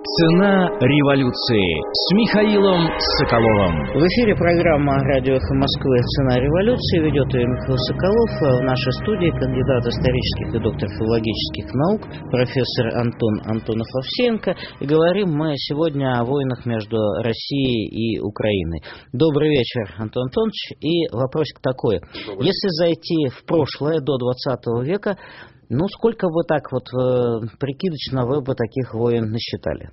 Цена революции с Михаилом Соколовым. В эфире программа «Радио Эхо Москвы. Цена революции». Ведет ее Михаил Соколов. В нашей студии кандидат исторических и доктор филологических наук, профессор Антон Антонов-Овсеенко. И говорим мы сегодня о войнах между Россией и Украиной. Добрый вечер, Антон Антонович. И вопросик такой. Если зайти в прошлое, до 20 века, сколько бы так вот прикидочно вы бы таких войн насчитали?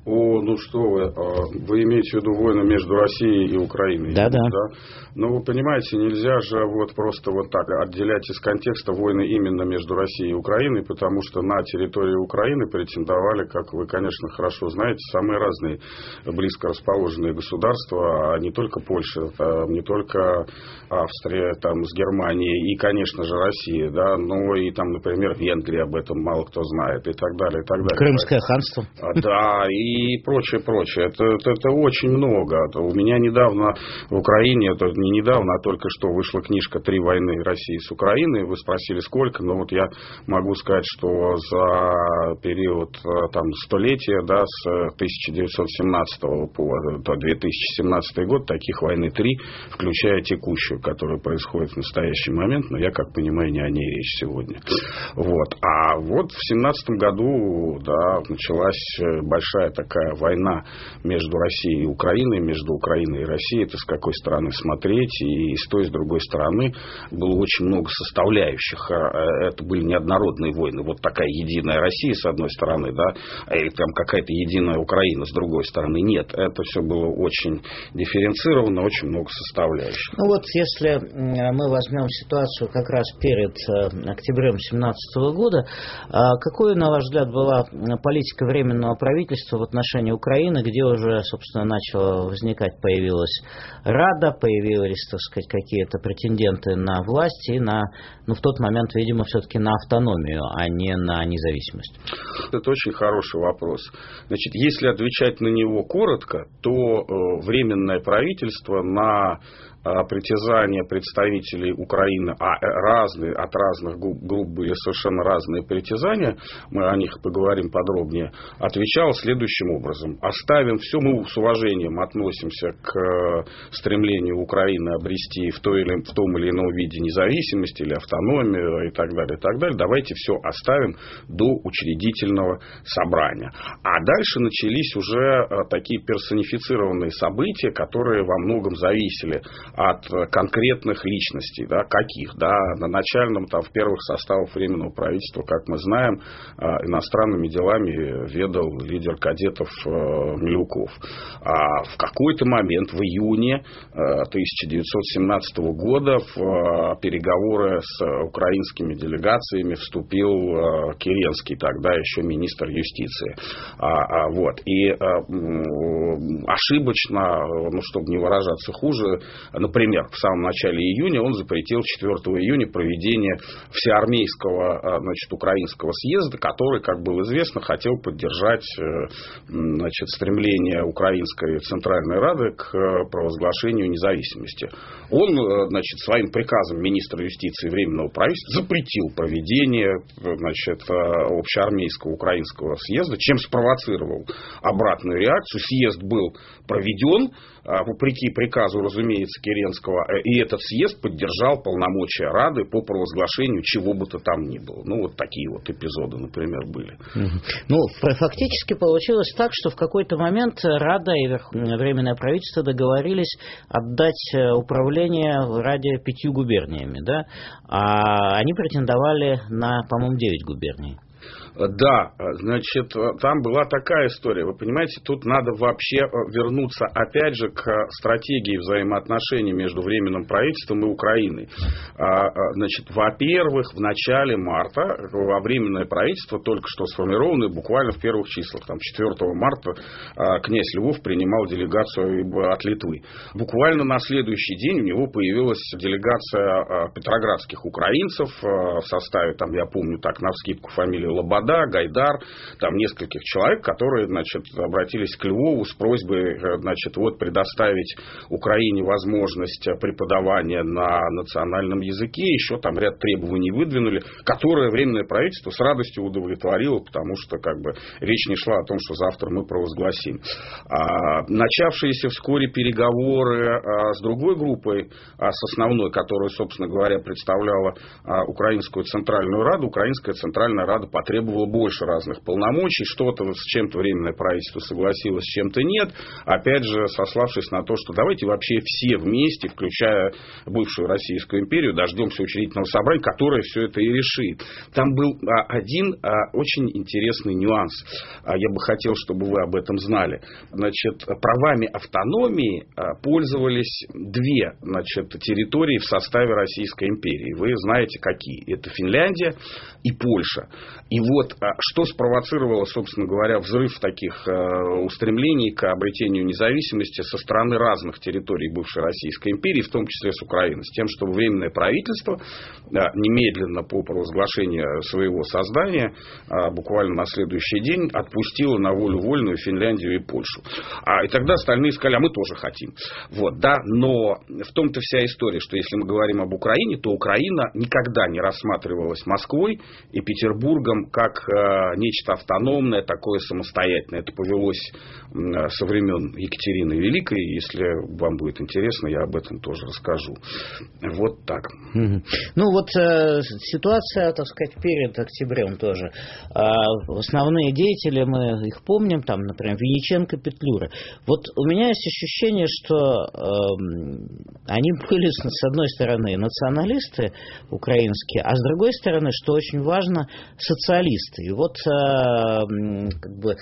Вы имеете в виду войны между Россией и Украиной? Да. Вы понимаете, нельзя же просто так отделять из контекста войны именно между Россией и Украиной, потому что на территории Украины претендовали, как вы, конечно, хорошо знаете, самые разные близко расположенные государства, а не только Польша, не только Австрия с Германией и, конечно же, Россия, но и например, Венгрия, об этом мало кто знает, и так далее, и так далее. Крымское ханство. Да, и прочее. Это очень много. У меня недавно в Украине, не недавно, а только что вышла книжка «Три войны России с Украиной». Вы спросили, сколько? Я могу сказать, что за период столетия, с 1917 по 2017 год, таких войны 3, включая текущую, которая происходит в настоящий момент, но я, как понимаю, не о ней речь сегодня. А в 2017 году, началась большая такая война между Россией и Украиной, между Украиной и Россией. Это с какой стороны смотреть, и с той, и с другой стороны было очень много составляющих. Это были неоднородные войны. Такая единая Россия с одной стороны, и какая-то единая Украина с другой стороны. Нет, это все было очень дифференцировано, очень много составляющих. Если мы возьмем ситуацию как раз перед октябрем 2017 года, какой, на ваш взгляд, была политика Временного правительства в отношении Украины, где уже, собственно, появилась Рада, появились, какие-то претенденты на власть и в тот момент, видимо, все-таки на автономию, а не на независимость? Это очень хороший вопрос. Если отвечать на него коротко, то Временное правительство на притязания представителей Украины, от разных групп были совершенно разные притязания, мы о них поговорим подробнее, отвечал следующим образом. Оставим все, мы с уважением относимся к стремлению Украины обрести в том или ином виде независимость или автономию и так далее. Давайте все оставим до учредительного собрания. А дальше начались уже такие персонифицированные события, которые во многом зависели от конкретных личностей, каких, на начальном, в первых составах Временного правительства, как мы знаем, иностранными делами ведал лидер кадетов Милюков. А в какой-то момент, в июне 1917 года, в переговоры с украинскими делегациями вступил Керенский, тогда еще министр юстиции. И ошибочно, чтобы не выражаться хуже, например, в самом начале июня он запретил 4 июня проведение всеармейского, украинского съезда, который, как было известно, хотел поддержать, стремление Украинской Центральной Рады к провозглашению независимости. Он, своим приказом министра юстиции Временного правительства запретил проведение, общеармейского украинского съезда, чем спровоцировал обратную реакцию. Съезд был проведен, вопреки приказу, разумеется, Керенского, и этот съезд поддержал полномочия Рады по провозглашению чего бы то там ни было. Такие эпизоды, например, были. Фактически получилось так, что в какой-то момент Рада и Временное правительство договорились отдать управление Раде 5 губерниями, а они претендовали на, по-моему, 9 губерний. Да, там была такая история. Вы понимаете, тут надо вообще вернуться опять же к стратегии взаимоотношений между Временным правительством и Украиной. Во-первых, в начале марта во Временное правительство, только что сформированное, буквально в первых числах, 4 марта, князь Львов принимал делегацию от Литвы. Буквально на следующий день у него появилась делегация петроградских украинцев в составе, я помню навскидку фамилию Лобода, Слобода, Гайдар, там нескольких человек, которые, значит, обратились к Львову с просьбой, значит, вот предоставить Украине возможность преподавания на национальном языке, еще там ряд требований выдвинули, которые Временное правительство с радостью удовлетворило, потому что как бы речь не шла о том, что завтра мы провозгласим. Начавшиеся вскоре переговоры с другой группой, с основной, которую, собственно говоря, представляла Украинскую Центральную Раду, Украинская Центральная Рада потребовала больше разных полномочий, что-то с чем-то Временное правительство согласилось, с чем-то нет, опять же, сославшись на то, что давайте вообще все вместе, включая бывшую Российскую империю, дождемся учредительного собрания, которое все это и решит. Там был один очень интересный нюанс. Я бы хотел, чтобы вы об этом знали. Значит, правами автономии пользовались две, значит, территории в составе Российской империи. Вы знаете, какие. Это Финляндия и Польша. И вот что спровоцировало, собственно говоря, взрыв таких устремлений к обретению независимости со стороны разных территорий бывшей Российской империи, в том числе с Украины, с тем, чтобы Временное правительство немедленно по провозглашению своего создания, буквально на следующий день, отпустило на волю вольную Финляндию и Польшу. И тогда остальные сказали, а мы тоже хотим. Вот, да, но в том-то вся история, что если мы говорим об Украине, то Украина никогда не рассматривалась Москвой и Петербургом как нечто автономное, такое самостоятельное. Это повелось со времен Екатерины Великой. Если вам будет интересно, я об этом тоже расскажу. Вот так. Ну вот ситуация, так сказать, перед октябрем тоже. Основные деятели, мы их помним, там, например, Винниченко, Петлюра. Вот у меня есть ощущение, что они были, с одной стороны, националисты украинские, а с другой стороны, что очень важно, социалисты. И вот как бы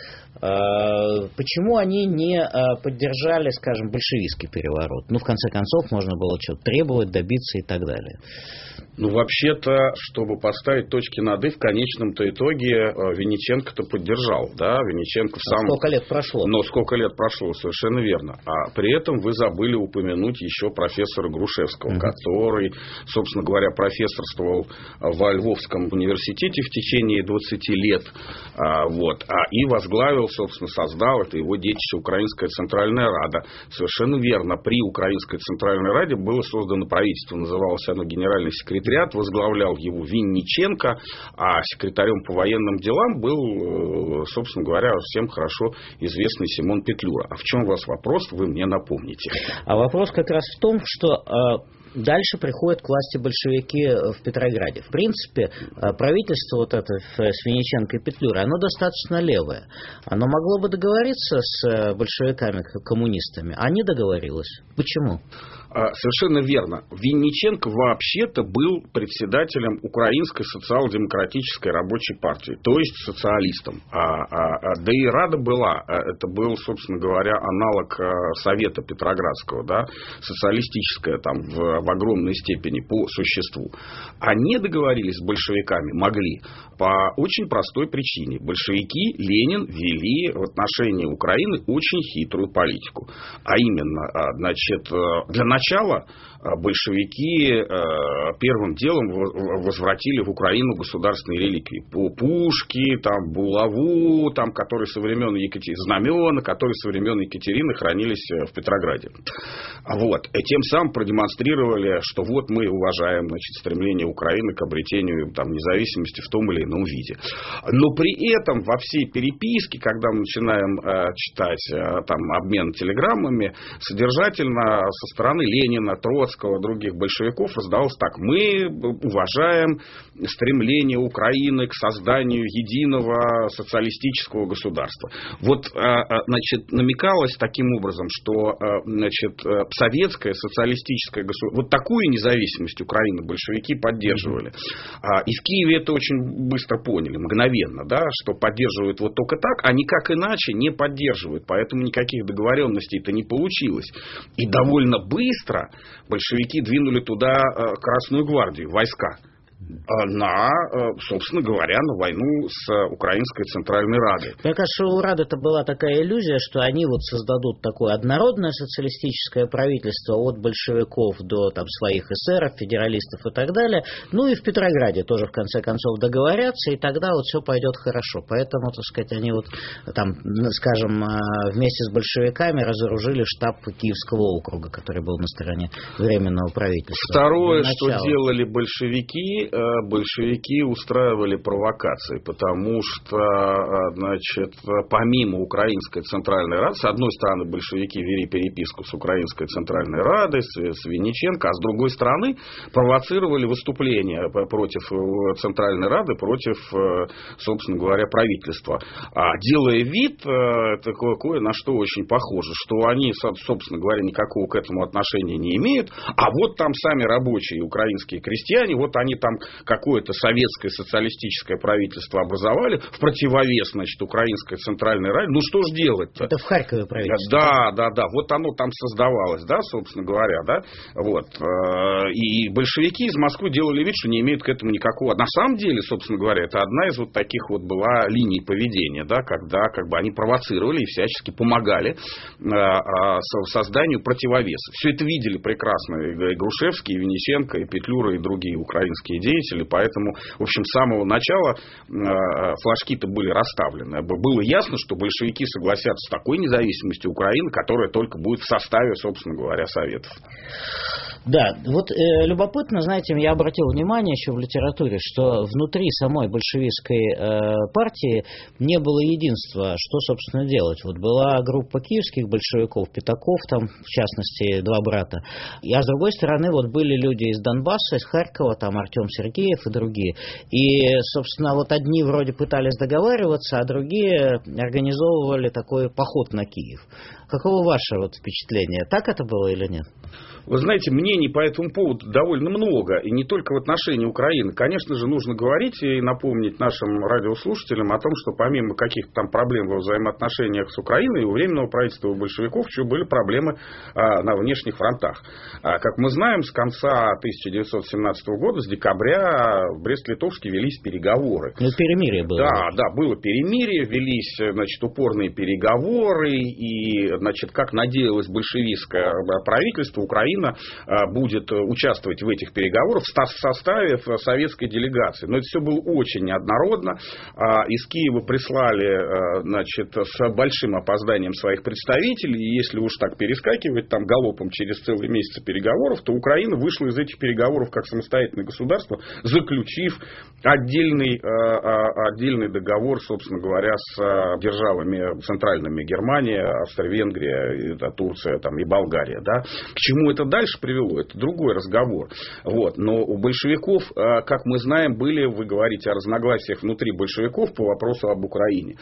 почему они не поддержали, скажем, большевистский переворот? Ну, в конце концов, можно было что-то требовать, добиться и так далее. Ну, вообще-то, чтобы поставить точки над «и», в конечном-то итоге Винниченко-то поддержал, да, Винниченко в самом... Сколько лет прошло? Но сколько лет прошло, совершенно верно. А при этом вы забыли упомянуть еще профессора Грушевского, который, собственно говоря, профессорствовал во Львовском университете в течение 20 лет, вот, и возглавил, собственно, создал, это его детище, Украинская Центральная Рада. Совершенно верно, при Украинской Центральной Раде было создано правительство, называлось оно Генеральный секретариат, возглавлял его Винниченко, а секретарем по военным делам был, собственно говоря, всем хорошо известный Симон Петлюра. А в чем у вас вопрос, вы мне напомните. А вопрос как раз в том, что дальше приходят к власти большевики в Петрограде. В принципе, правительство вот это с Винниченко и Петлюрой, оно достаточно левое. Оно могло бы договориться с большевиками, коммунистами, а не договорилось. Почему? Совершенно верно. Винниченко вообще-то был председателем Украинской социал-демократической рабочей партии, то есть социалистом. Да и Рада была. Это был, собственно говоря, аналог Совета Петроградского, да, социалистическая там в огромной степени по существу. Они договорились с большевиками, могли, по очень простой причине. Большевики, Ленин вели в отношении Украины очень хитрую политику. А именно, значит, для начала большевики первым делом возвратили в Украину государственные реликвии. Пушки, там, булаву, там, которые со времен знамена, которые со времен Екатерины хранились в Петрограде. Вот. И тем самым продемонстрировали, что вот мы уважаем, значит, стремление Украины к обретению там, независимости в том или ином виде. Но при этом во всей переписке, когда мы начинаем читать там, обмен телеграммами, содержательно со стороны Ленина, Троцкого, других большевиков раздалось так: мы уважаем стремление Украины к созданию единого социалистического государства. Вот, значит, намекалось таким образом, что, значит, советское социалистическое государство, вот такую независимость Украины большевики поддерживали. И в Киеве это очень быстро поняли, мгновенно, да, что поддерживают вот только так, а никак иначе не поддерживают. Поэтому никаких договоренностей-то не получилось. И довольно быстро большевики двинули туда Красную гвардию, войска. на, собственно говоря, на войну с Украинской Центральной Радой. Мне кажется, у Рады-то была такая иллюзия, что они вот создадут такое однородное социалистическое правительство от большевиков до там своих эсеров, федералистов и так далее. Ну и в Петрограде тоже в конце концов договорятся, и тогда вот все пойдет хорошо. Поэтому, так сказать, они вот там, скажем, вместе с большевиками разоружили штаб Киевского округа, который был на стороне Временного правительства. Второе, что делали большевики устраивали провокации, потому что, значит, помимо Украинской Центральной Рады, с одной стороны, большевики вели переписку с Украинской Центральной Радой, с Винниченко, а с другой стороны, провоцировали выступления против Центральной Рады, против, собственно говоря, правительства, делая вид, такое, на что очень похоже, что они, собственно говоря, никакого к этому отношения не имеют, а вот там сами рабочие украинские крестьяне, вот они там какое-то советское социалистическое правительство образовали в противовес, значит, Украинской Центральной Раде. Ну, что ж делать-то? Это в Харькове правительство. Да. Вот оно там создавалось, да, собственно говоря, да. Вот. И большевики из Москвы делали вид, что не имеют к этому никакого. На самом деле, собственно говоря, это одна из вот таких вот была линий поведения, да, когда как бы они провоцировали и всячески помогали созданию противовеса. Все это видели прекрасно и Грушевский, и Винниченко, и Петлюра, и другие украинские деятели, поэтому, в общем, с самого начала флажки-то были расставлены. Было ясно, что большевики согласятся с такой независимостью Украины, которая только будет в составе, собственно говоря, Советов. Да, вот любопытно, знаете, я обратил внимание еще в литературе, что внутри самой большевистской партии не было единства, что, собственно, делать. Вот была группа киевских большевиков, Пятаков, там, в частности, два брата, а с другой стороны, вот были люди из Донбасса, из Харькова, там, Артем Сергеев и другие. И, собственно, вот одни вроде пытались договариваться, а другие организовывали такой поход на Киев. Каково ваше вот впечатление? Так это было или нет? Вы знаете, мнений по этому поводу довольно много, и не только в отношении Украины. Конечно же, нужно говорить и напомнить нашим радиослушателям о том, что помимо каких-то там проблем во взаимоотношениях с Украиной, у Временного правительства, у большевиков еще были проблемы на внешних фронтах. Как мы знаем, с конца 1917 года, с декабря, в Брест-Литовске велись переговоры. Ну, перемирие было. Да, было перемирие, велись, значит, упорные переговоры, и, значит, как надеялось большевистское правительство, Украина будет участвовать в этих переговорах в составе советской делегации. Но это все было очень неоднородно. Из Киева прислали, значит, с большим опозданием своих представителей. И если уж так перескакивать там галопом через целый месяц переговоров, то Украина вышла из этих переговоров как самостоятельное государство, заключив отдельный договор, собственно говоря, с державами центральными: Германия, Австро-Венгрия, Турция там, и Болгария. Да? К чему это дальше привело? Это другой разговор. Вот. Но у большевиков, как мы знаем, вы говорите о разногласиях внутри большевиков по вопросу об Украине.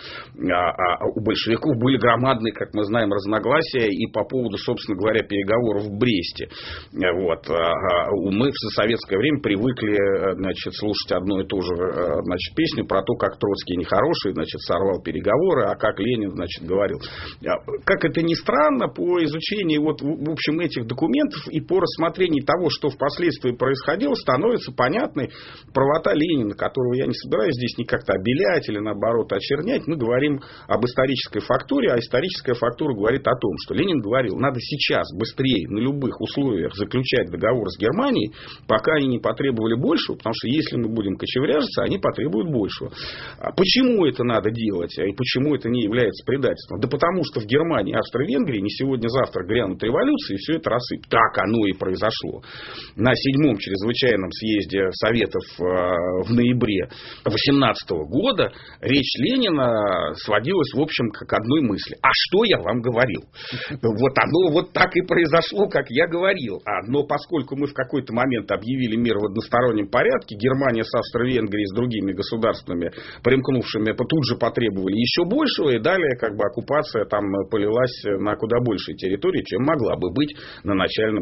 У большевиков были громадные, как мы знаем, разногласия и по поводу, собственно говоря, переговоров в Бресте. Вот. Мы в советское время привыкли, значит, слушать одну и ту же, значит, песню про то, как Троцкий нехороший, значит, сорвал переговоры, а как Ленин, значит, говорил. Как это ни странно, по изучению вот, в общем, этих документов и по рассмотрению того, что впоследствии происходило, становится понятной правота Ленина, которого я не собираюсь здесь ни как-то обелять или, наоборот, очернять. Мы говорим об исторической фактуре, а историческая фактура говорит о том, что Ленин говорил, надо сейчас быстрее на любых условиях заключать договор с Германией, пока они не потребовали большего, потому что если мы будем кочевряжиться, они потребуют большего. Почему это надо делать, и почему это не является предательством? Да потому что в Германии и Австро-Венгрии не сегодня-завтра грянут революции, и все это рассыпет. Так оно и произошло. На 7-м чрезвычайном съезде Советов в ноябре 18 года речь Ленина сводилась, в общем, к одной мысли. А что я вам говорил? Вот оно вот так и произошло, как я говорил. Но поскольку мы в какой-то момент объявили мир в одностороннем порядке, Германия с Австро-Венгрией, с другими государствами, примкнувшими, тут же потребовали еще большего, и далее как бы оккупация там полилась на куда большей территории, чем могла бы быть на начальном этапе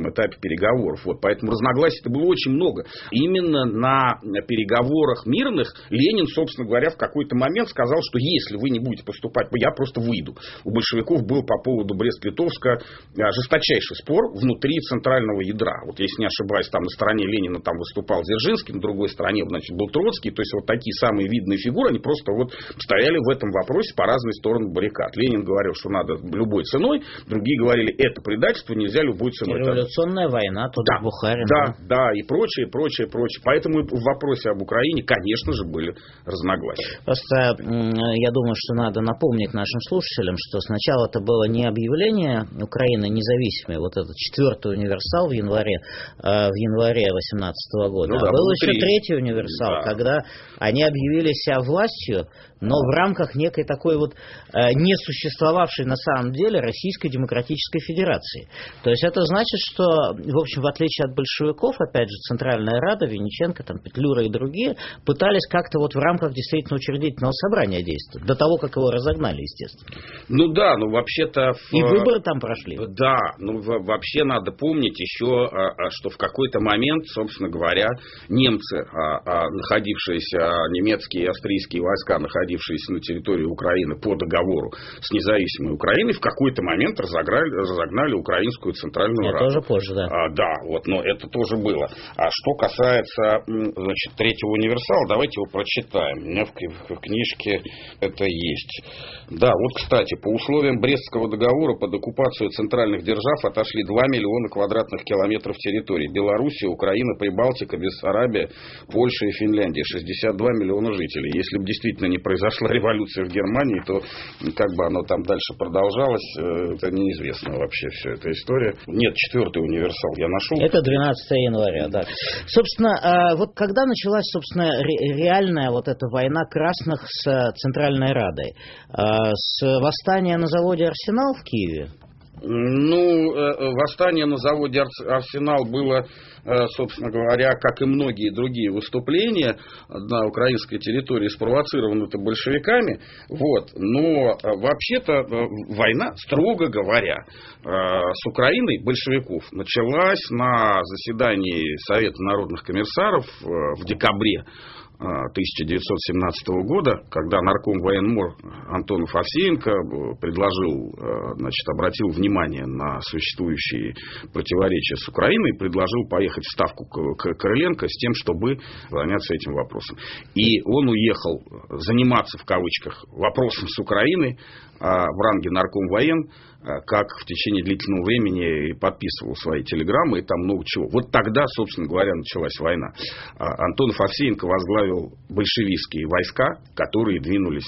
переговоров. Вот, поэтому разногласий-то было очень много. Именно на переговорах мирных Ленин, собственно говоря, в какой-то момент сказал, что если вы не будете поступать, я просто выйду. У большевиков был по поводу Брест-Литовска жесточайший спор внутри центрального ядра. Вот, если не ошибаюсь, там на стороне Ленина там выступал Дзержинский, на другой стороне, значит, был Троцкий. То есть, вот такие самые видные фигуры, они просто вот стояли в этом вопросе по разные стороны баррикад. Ленин говорил, что надо любой ценой, другие говорили, это предательство, нельзя любой ценой. Революционная война, тут да, Бухарин. Да, и прочее. Поэтому в вопросе об Украине, конечно же, были разногласия. Просто я думаю, что надо напомнить нашим слушателям, что сначала это было не объявление Украины независимой, вот этот 4-й универсал в январе 2018 года, да, был еще 3-й универсал, да, когда они объявили себя властью, но в рамках некой такой вот не существовавшей на самом деле Российской Демократической Федерации. То есть это значит, что, в общем, в отличие от большевиков, опять же, Центральная Рада, Винниченко, там, Петлюра и другие пытались как-то вот в рамках действительно учредительного собрания действовать, до того, как его разогнали, естественно. Ну да, ну вообще-то... И выборы там прошли. Да, ну вообще надо помнить еще, что в какой-то момент, собственно говоря, немцы, находившиеся, немецкие и австрийские войска, находившиеся на территории Украины по договору с независимой Украиной, в какой-то момент разогнали Украинскую Центральную Раду. Тоже позже, да. Да, вот, но это тоже было. А что касается, значит, 3-го универсала, давайте его прочитаем. У меня в книжке это есть. Да, вот, кстати, по условиям Брестского договора под оккупацию центральных держав отошли 2 миллиона квадратных километров территории. Белоруссия, Украина, Прибалтика, Бессарабия, Польша и Финляндия. 62 миллиона жителей. Если бы действительно не произошла революция в Германии, то как бы оно там дальше продолжалось, это неизвестно вообще вся эта история. Нет, 4-й универсал я нашел. Это 12 января, да. Собственно, вот когда началась, собственно, реальная вот эта война красных с Центральной Радой? С восстания на заводе «Арсенал» в Киеве? Ну, восстание на заводе «Арсенал» было, собственно говоря, как и многие другие выступления на украинской территории, спровоцированы-то большевиками. Вот. Но вообще-то война, строго говоря, с Украиной большевиков началась на заседании Совета народных комиссаров в декабре 1917 года, когда нарком военмор Антонов Овсеенко обратил внимание на существующие противоречия с Украиной и предложил поехать в Ставку Короленко с тем, чтобы заняться этим вопросом. И он уехал заниматься, в кавычках, вопросом с Украиной в ранге нарком воен, как в течение длительного времени подписывал свои телеграммы и там много чего. Вот тогда, собственно говоря, началась война. Антонов Овсеенко возглавил большевистские войска, которые двинулись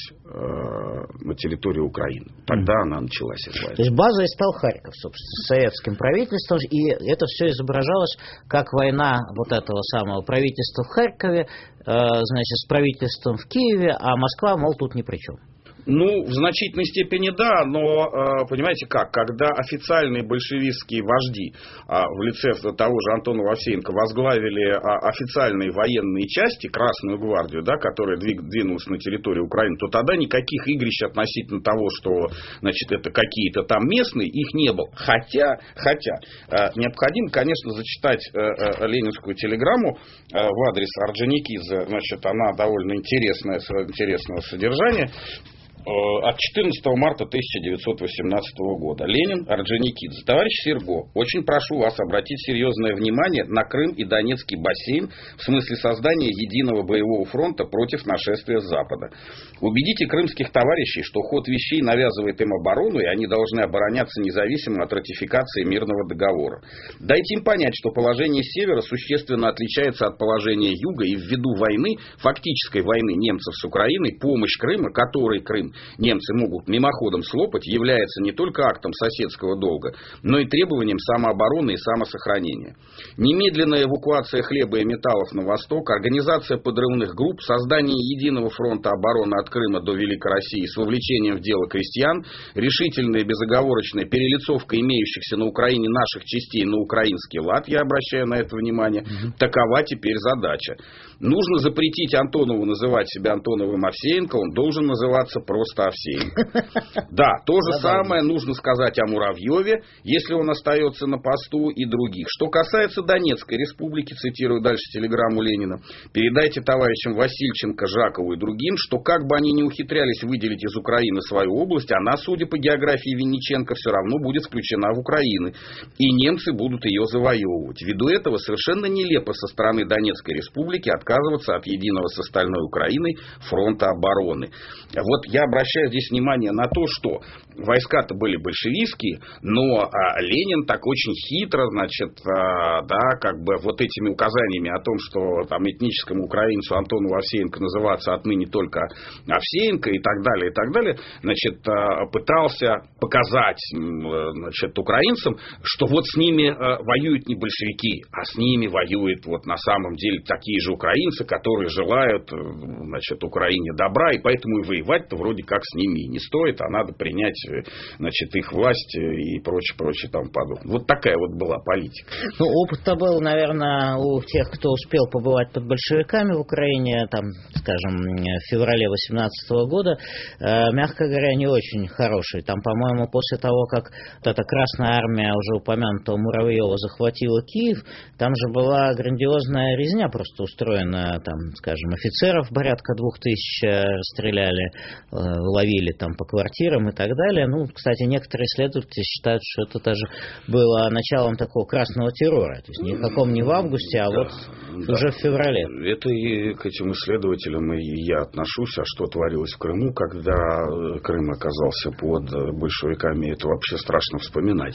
на территорию Украины. Тогда она началась, эта война. То есть базой стал Харьков, собственно, с советским правительством, и это все изображалось как война вот этого самого правительства в Харькове, значит, с правительством в Киеве, а Москва, мол, тут ни при чем. Ну, в значительной степени да, но, понимаете как, когда официальные большевистские вожди в лице того же Антона Овсеенко возглавили официальные военные части, Красную гвардию, да, которая двинулась на территорию Украины, то тогда никаких игрищ относительно того, что, значит, это какие-то там местные, их не было. Хотя необходимо, конечно, зачитать ленинскую телеграмму в адрес Орджоникидзе, значит, она довольно интересного содержания. От 14 марта 1918 года. Ленин, Орджоникидзе. Товарищ Серго, очень прошу вас обратить серьезное внимание на Крым и Донецкий бассейн в смысле создания единого боевого фронта против нашествия с Запада. Убедите крымских товарищей, что ход вещей навязывает им оборону, и они должны обороняться независимо от ратификации мирного договора. Дайте им понять, что положение Севера существенно отличается от положения Юга, и ввиду войны, фактической войны немцев с Украиной, помощь Крыма, который Крым немцы могут мимоходом слопать, является не только актом соседского долга, но и требованием самообороны и самосохранения. Немедленная эвакуация хлеба и металлов на восток, организация подрывных групп, создание единого фронта обороны от Крыма до Великой России с вовлечением в дело крестьян, решительная и безоговорочная перелицовка имеющихся на Украине наших частей на украинский лад, я обращаю на это внимание, такова теперь задача. Нужно запретить Антонову называть себя Антоновым Овсеенко, он должен называться против просто Овсеенко. Да, то же самое нужно сказать о Муравьеве, если он остается на посту, и других. Что касается Донецкой республики, цитирую дальше телеграмму Ленина, передайте товарищам Васильченко, Жакову и другим, что как бы они ни ухитрялись выделить из Украины свою область, она, судя по географии Винниченко, все равно будет включена в Украину, и немцы будут ее завоевывать. Ввиду этого совершенно нелепо со стороны Донецкой республики отказываться от единого с остальной Украиной фронта обороны. Вот я обращаю здесь внимание на то, что войска-то были большевистские, но Ленин так очень хитро, значит, да, как бы вот этими указаниями о том, что там этническому украинцу Антону Овсеенко называться отныне только Овсеенко и так далее, значит, пытался показать, значит, украинцам, что вот с ними воюют не большевики, а с ними воюют вот на самом деле такие же украинцы, которые желают, значит, Украине добра, и поэтому и воевать-то вроде как с ними и не стоит, а надо принять, значит, их власть и прочее тому подобное. Вот такая вот была политика. Ну, опыт-то был, наверное, у тех, кто успел побывать под большевиками в Украине, там, скажем, в феврале 2018 года, мягко говоря, не очень хороший. Там, по-моему, после того, как вот эта Красная Армия, уже упомянутого Муравьева, захватила Киев, там же была грандиозная резня просто устроена, там, скажем, офицеров порядка 2000 расстреляли, ловили там по квартирам и так далее. Ну, кстати, некоторые исследователи считают, что это даже было началом такого красного террора. То есть никаком не в августе, а вот уже в феврале. Это и к этим исследователям и я отношусь. А что творилось в Крыму, когда Крым оказался под большевиками, это вообще страшно вспоминать.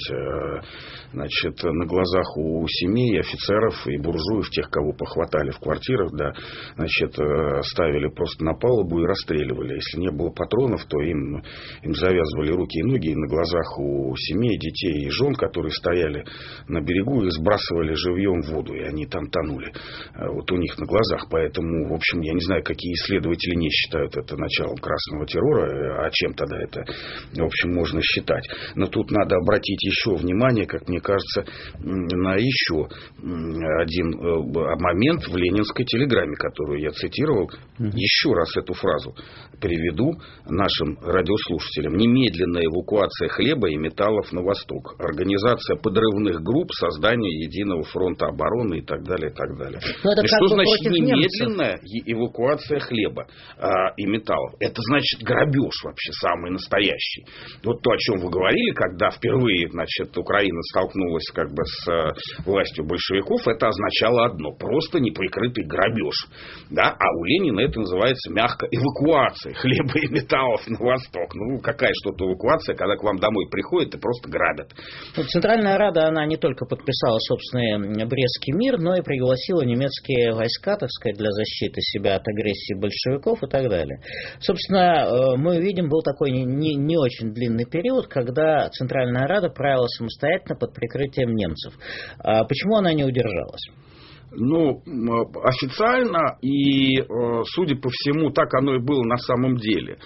Значит, на глазах у семей, офицеров и буржуев, тех, кого похватали в квартирах, да, значит, ставили просто на палубу и расстреливали. Если не было патронов, то им завязывали руки и ноги, и на глазах у семей, детей и жен, которые стояли на берегу, их сбрасывали живьем в воду, и они там тонули. Вот у них на глазах. Поэтому, в общем, я не знаю, какие исследователи не считают это началом красного террора, а чем тогда это, в общем, можно считать. Но тут надо обратить еще внимание, как мне кажется, на еще один момент в ленинской телеграмме, которую я цитировал. Еще раз эту фразу приведу нашим радиослушателям. Немедленная эвакуация хлеба и металлов на восток. Организация подрывных групп, создание единого фронта обороны и так далее, и так далее. И что значит немедленная эвакуация хлеба и металлов? Это значит грабеж вообще самый настоящий. Вот то, о чем вы говорили, когда впервые, значит, Украина столкнулась как бы с властью большевиков, это означало одно: просто неприкрытый грабеж. Да? А у Ленина это называется мягко эвакуация хлеба и металлов на восток. Ну, какая что-то эвакуация, когда к вам домой приходят и просто грабят. Центральная Рада, она не только подписала собственный Брестский мир, но и пригласила немецкие войска, так сказать, для защиты себя от агрессии большевиков и так далее. Собственно, мы видим, был такой не очень длинный период, когда Центральная Рада правила самостоятельно под прикрытием немцев. Почему она не удержалась? Ну, официально и, судя по всему, так оно и было на самом деле.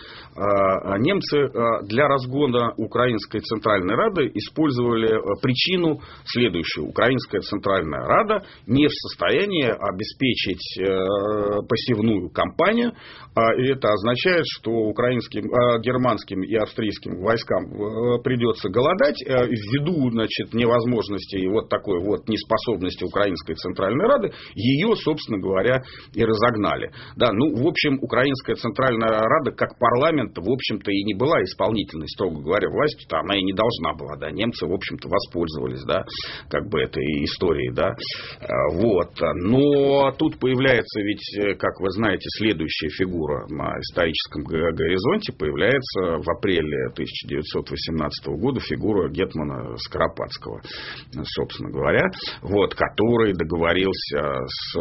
Немцы для разгона Украинской Центральной Рады использовали причину следующую. Украинская Центральная Рада не в состоянии обеспечить посевную кампанию, и это означает, что германским и австрийским войскам придется голодать ввиду, значит, невозможности и вот такой вот неспособности Украинской Центральной Рады, ее, собственно говоря, и разогнали. Да, ну, в общем, Украинская Центральная Рада, как парламент, в общем-то, и не была исполнительной, строго говоря, властью-то она и не должна была, да, немцы, в общем-то, воспользовались, да, как бы этой историей, да, вот, но тут появляется ведь, как вы знаете, следующая фигура на историческом горизонте, появляется в апреле 1918 года фигура гетмана Скоропадского, собственно говоря, вот, который договорился с,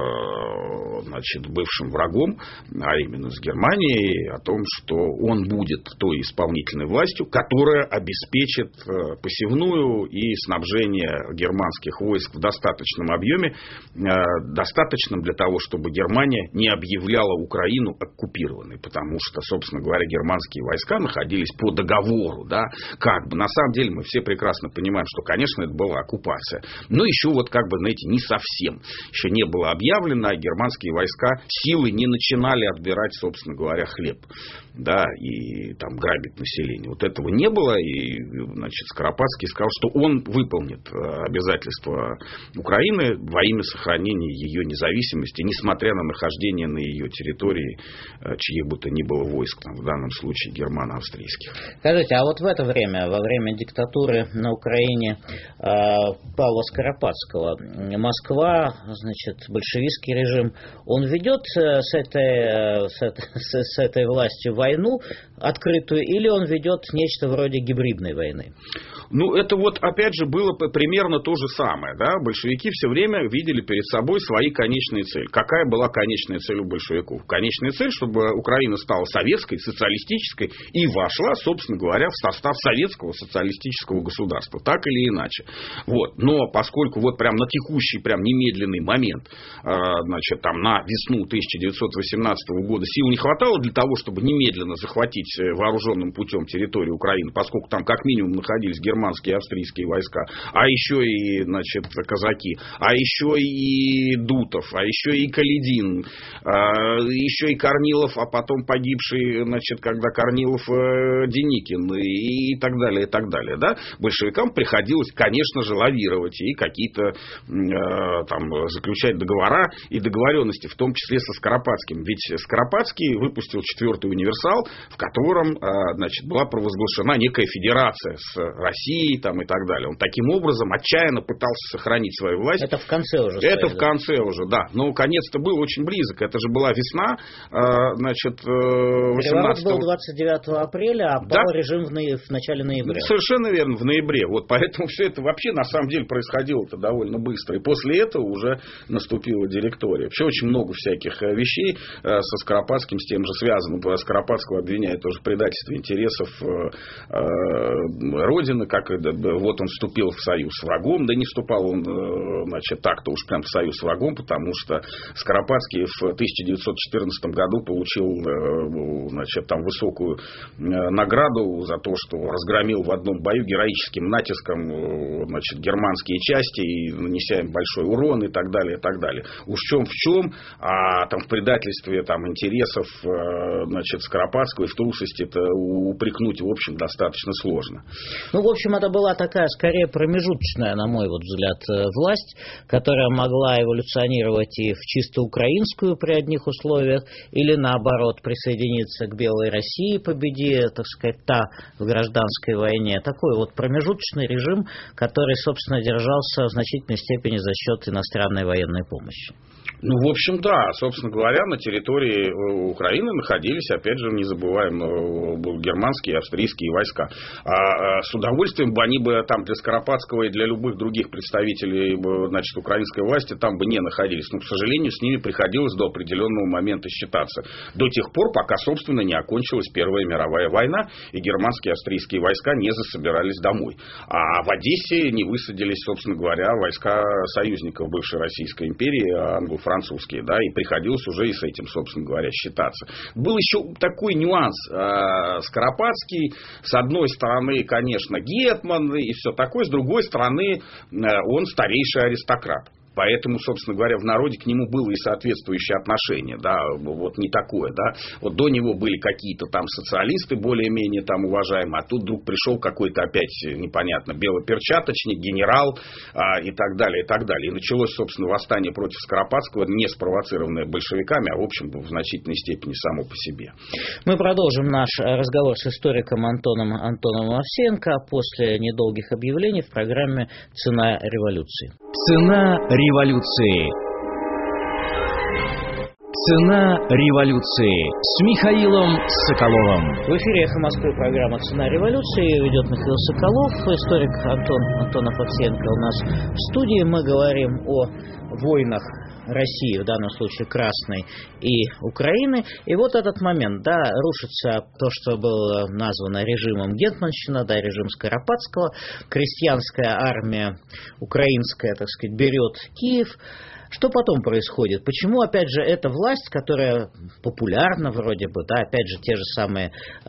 значит, бывшим врагом, а именно с Германией, о том, что он будет той исполнительной властью, которая обеспечит посевную и снабжение германских войск в достаточном объеме, достаточном для того, чтобы Германия не объявляла Украину оккупированной, потому что, собственно говоря, германские войска находились по договору, да, как бы, на самом деле мы все прекрасно понимаем, что, конечно, это была оккупация, но еще вот, как бы, знаете, не совсем. Еще не было объявлено, а германские войска силой не начинали отбирать, собственно говоря, хлеб. да, и там грабить население. Вот этого не было, и, значит, Скоропадский сказал, что он выполнит обязательства Украины во имя сохранения ее независимости, несмотря на нахождение на ее территории чьих бы то ни было войск, там, в данном случае германо-австрийских. Скажите, а вот в это время, во время диктатуры на Украине Павла Скоропадского, Москва, значит, большевистский режим, он ведет с этой властью войну открытую, или он ведет нечто вроде гибридной войны? Ну, это вот, опять же, было примерно то же самое. Да? Большевики все время видели перед собой свои конечные цели. Какая была конечная цель у большевиков? Конечная цель, чтобы Украина стала советской, социалистической и вошла, собственно говоря, в состав советского социалистического государства. Так или иначе. Вот. Но поскольку вот прям на текущий, прям немедленный момент, значит, там на весну 1918 года сил не хватало для того, чтобы немедленно захватить вооруженным путем территорию Украины, поскольку там как минимум находились германские и австрийские войска, а еще и, значит, казаки, а еще и Дутов, а еще и Каледин, еще и Корнилов, а потом погибший, значит, когда Корнилов Деникин и так далее, и так далее. Да? Большевикам приходилось, конечно же, лавировать и какие-то там заключать договора и договоренности, в том числе со Скоропадским. Ведь Скоропадский выпустил 4-й универсал, в котором, значит, была провозглашена некая федерация с Россией там, и так далее. Он таким образом отчаянно пытался сохранить свою власть. Это в конце уже. Это в конце уже, да. Но конец-то был очень близок. Это же была весна, значит, 18 Переворот был 29 апреля, а пал режим в начале ноября. Совершенно верно, в ноябре. Вот поэтому все это вообще на самом деле происходило-то довольно быстро. И после этого уже наступила директория. Вообще очень много всяких вещей со Скоропадским с тем же связано. Скоропадского обвиняют тоже в предательстве интересов Родины, как вот он вступил в союз с врагом, да не вступал он, значит, так-то уж прям в союз с врагом, потому что Скоропадский в 1914 году получил, значит, там высокую награду за то, что разгромил в одном бою героическим натиском, значит, германские части, и нанеся им большой урон и так далее, и так далее. Уж в чем, а там в предательстве там интересов, значит, Скоропадского и в трусости-то упрекнуть, в общем, достаточно сложно. Ну, в общем, это была такая, скорее, промежуточная, на мой вот взгляд, власть, которая могла эволюционировать и в чисто украинскую при одних условиях, или, наоборот, присоединиться к Белой России, победи, так сказать, та в гражданской войне. Такой вот промежуточный режим, который, собственно, держался в значительной степени за счет иностранной военной помощи. Ну, в общем, да. Собственно говоря, на территории Украины находились, опять же, не забываем, германские и австрийские войска. С удовольствием бы они бы там для Скоропадского и для любых других представителей, значит, украинской власти там бы не находились. Но, к сожалению, с ними приходилось до определенного момента считаться. До тех пор, пока, собственно, не окончилась Первая мировая война, и германские и австрийские войска не засобирались домой. А в Одессе не высадились, собственно говоря, войска союзников бывшей Российской империи, англо-французские, да, и приходилось уже и с этим, собственно говоря, считаться. Был еще такой нюанс. Скоропадский, с одной стороны, конечно, гетман и все такое, с другой стороны, он старейший аристократ. Поэтому, собственно говоря, в народе к нему было и соответствующее отношение, да, вот не такое, да. Вот до него были какие-то там социалисты более-менее там уважаемые, а тут вдруг пришел какой-то опять непонятно белоперчаточник, генерал и так далее, и так далее. И началось, собственно, восстание против Скоропадского, не спровоцированное большевиками, а в общем в значительной степени само по себе. Мы продолжим наш разговор с историком Антоном Овсеенко после недолгих объявлений в программе «Цена революции». Цена революции. Цена революции с Михаилом Соколовым. В эфире «Эхо Москвы» программа «Цена революции». Ее ведет Михаил Соколов, историк Антон Овсеенко у нас в студии. Мы говорим о войнах России, в данном случае Красной, и Украины. И вот этот момент, да, рушится то, что было названо режимом гетманщина, да, режим Скоропадского. Крестьянская армия украинская, так сказать, берет Киев. Что потом происходит? Почему, опять же, эта власть, которая популярна вроде бы, да, опять же, те же самые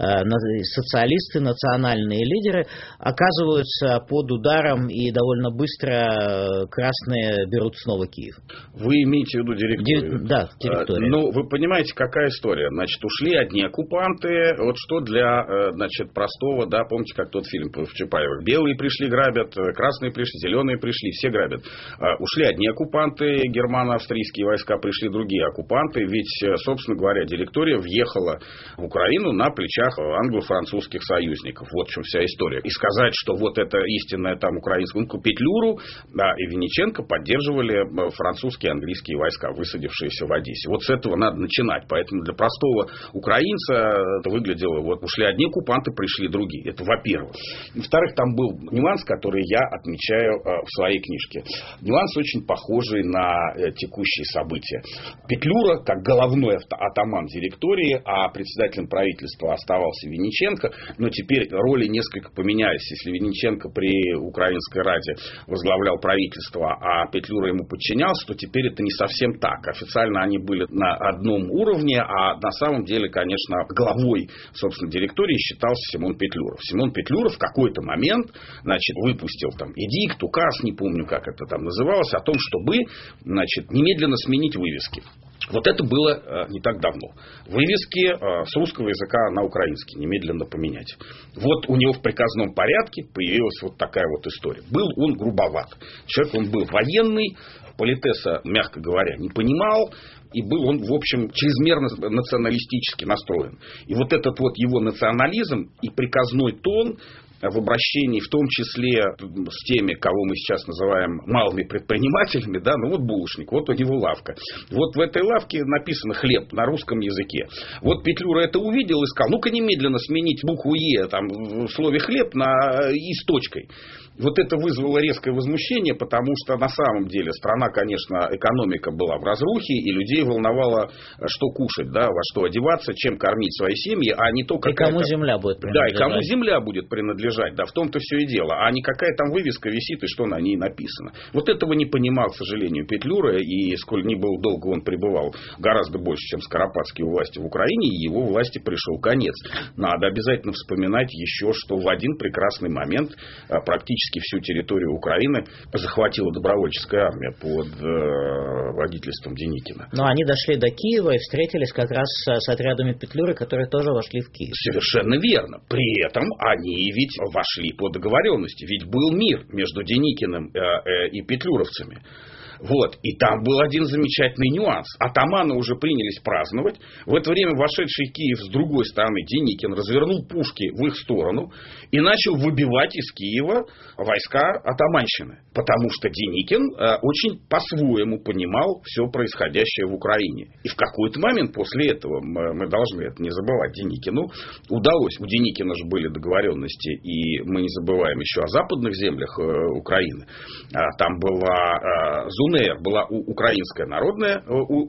социалисты, национальные лидеры, оказываются под ударом и довольно быстро красные берут снова Киев? Вы имеете в виду директорию? Да, директорию. Ну, вы понимаете, какая история. Значит, ушли одни оккупанты, вот что для, значит, простого, да, помните, как тот фильм в Чапаевых. Белые пришли, грабят, красные пришли, зеленые пришли, все грабят. Ушли одни оккупанты, германо-австрийские войска, пришли другие оккупанты, ведь, собственно говоря, директория въехала в Украину на плечах англо-французских союзников. Вот в чем вся история. И сказать, что вот это истинная там украинская, Петлюру, да, и Винниченко поддерживали французские и английские войска, высадившиеся в Одессе. Вот с этого надо начинать. Поэтому для простого украинца это выглядело, вот ушли одни оккупанты, пришли другие. Это во-первых. Во-вторых, там был нюанс, который я отмечаю в своей книжке. Нюанс очень похожий на текущие события. Петлюра, как головной атаман директории, а председателем правительства оставался Винниченко, но теперь роли несколько поменялись. Если Винниченко при Украинской Раде возглавлял правительство, а Петлюра ему подчинялся, то теперь это не совсем так. Официально они были на одном уровне, а на самом деле, конечно, главой, собственно, директории считался Симон Петлюров. Симон Петлюров в какой-то момент, значит, выпустил там эдикт, указ, не помню, как это там называлось, о том, чтобы, значит, немедленно сменить вывески. Вот это было не так давно. Вывески с русского языка на украинский немедленно поменять. Вот у него в приказном порядке появилась вот такая вот история. Был он грубоват. Человек, он был военный, политеса, мягко говоря, не понимал. И был он, в общем, чрезмерно националистически настроен. И вот этот вот его национализм и приказной тон в обращении, в том числе с теми, кого мы сейчас называем малыми предпринимателями, да, ну вот булочник, вот у него лавка. Вот в этой лавке написано «хлеб» на русском языке. Вот Петлюра это увидел и сказал: ну-ка немедленно сменить букву «е» там, в слове «хлеб» на «и» с точкой. Вот это вызвало резкое возмущение, потому что на самом деле страна, конечно, экономика была в разрухе, и людей волновало, что кушать, да, во что одеваться, чем кормить свои семьи, а не то, какая-то... И кому земля будет принадлежать. Да, и кому земля будет принадлежать, да, в том-то все и дело. А не какая там вывеска висит и что на ней написано. Вот этого не понимал, к сожалению, Петлюра, и сколь ни был долго он пребывал, гораздо больше, чем Скоропадский у власти в Украине, и его власти пришел конец. Надо обязательно вспоминать еще, что в один прекрасный момент практически всю территорию Украины захватила добровольческая армия под водительством Деникина. Но они дошли до Киева и встретились как раз с отрядами Петлюры, которые тоже вошли в Киев. Совершенно верно. При этом они ведь вошли по договоренности. Ведь был мир между Деникиным и петлюровцами. Вот. И там был один замечательный нюанс. Атаманы уже принялись праздновать. В это время вошедший в Киев с другой стороны Деникин развернул пушки в их сторону и начал выбивать из Киева войска атаманщины. Потому что Деникин очень по-своему понимал все происходящее в Украине. И в какой-то момент после этого, мы должны это не забывать, Деникину удалось. У Деникина же были договоренности, и мы не забываем еще о западных землях Украины. Там была ЗУНР, была Украинская народная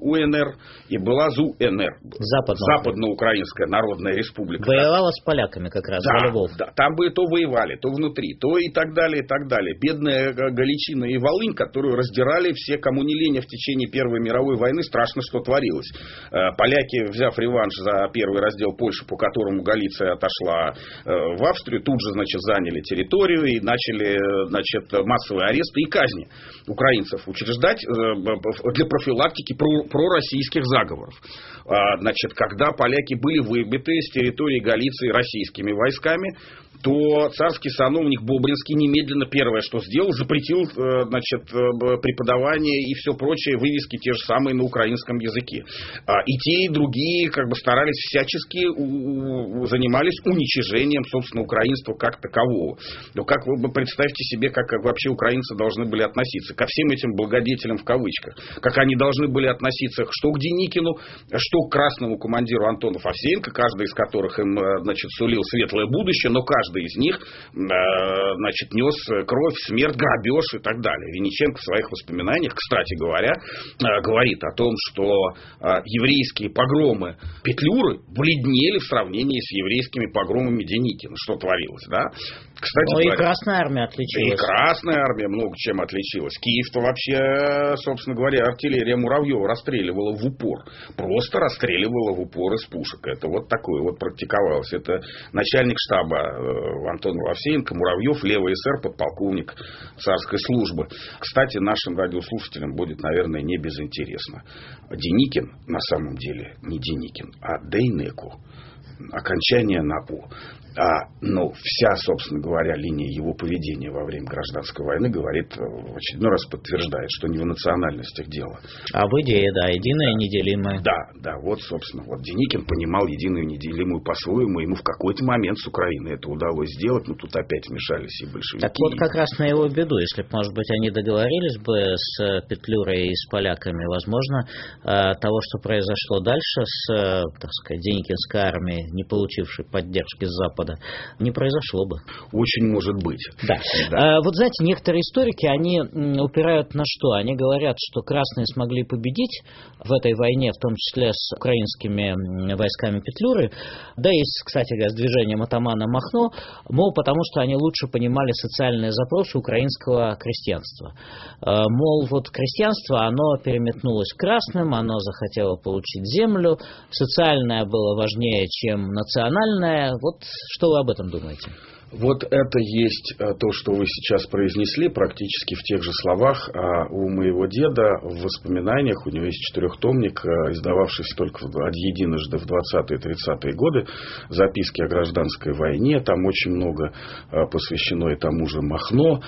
УНР и была ЗУНР, Западноукраинская народная республика. Воевала с поляками как раз, да, за Львов. Да, там бы то воевали, то внутри, то и так далее, и так далее. Бедная Галичина и Волынь, которую раздирали все, кому не лень, в течение Первой мировой войны, страшно что творилось. Поляки, взяв реванш за первый раздел Польши, по которому Галиция отошла в Австрию, тут же, значит, заняли территорию и начали, значит, массовые аресты и казни украинцев учреждать для профилактики пророссийских заговоров. Значит, когда поляки были выбиты с территории Галиции российскими войсками, то царский сановник Бобринский немедленно первое, что сделал, запретил, значит, преподавание и все прочее, вывески те же самые на украинском языке. И те, и другие как бы старались всячески, занимались уничижением, собственно, украинства как такового. Но как вы представьте себе, как вообще украинцы должны были относиться ко всем этим благодетелям в кавычках. Как они должны были относиться что к Деникину, что к красному командиру Антону Фовсеенко, каждый из которых им, значит, сулил светлое будущее, но каждый из них, значит, нес кровь, смерть, грабеж и так далее. Винниченко в своих воспоминаниях, кстати говоря, говорит о том, что еврейские погромы Петлюры бледнели в сравнении с еврейскими погромами Деникина, что творилось, да? Кстати говоря, и Красная Армия отличилась. И Красная Армия много чем отличилась. Киев-то вообще, собственно говоря, артиллерия Муравьева расстреливала в упор. Просто расстреливала в упор из пушек. Это вот такое вот практиковалось. Это начальник штаба Антон Ловсеенко, Муравьев, левый эсер, подполковник царской службы. Кстати, нашим радиослушателям будет, наверное, не безинтересно. Деникин на самом деле не Деникин, а Дейнеку. Окончание на «о». Но вся, собственно говоря, линия его поведения во время гражданской войны говорит, в очередной раз подтверждает, что не в национальностях дело. А в идее, да, единое, неделимое. Да, вот, собственно, вот Деникин понимал единую, неделимую по-своему, ему в какой-то момент с Украины это удалось сделать, но тут опять вмешались и большевики. Так вот, как раз на его беду, если бы, может быть, они договорились бы с Петлюрой и с поляками, возможно, того, что произошло дальше с, так сказать, Деникинской армией, не получившей поддержки с Запада, не произошло бы. Очень может быть. Да. Вот знаете, некоторые историки, они упирают на что? Они говорят, что красные смогли победить в этой войне, в том числе с украинскими войсками Петлюры, да и, кстати говоря, с движением атамана Махно, мол, потому что они лучше понимали социальные запросы украинского крестьянства. Мол, вот крестьянство, оно переметнулось к красным, оно захотело получить землю, социальное было важнее, чем национальное. Вот что вы об этом думаете? Вот это есть то, что вы сейчас произнесли, практически в тех же словах. У моего деда в воспоминаниях, у него есть 4-томник, издававшийся только единожды в 20-30-е годы, записки о гражданской войне. Там очень много посвящено и тому же Махно.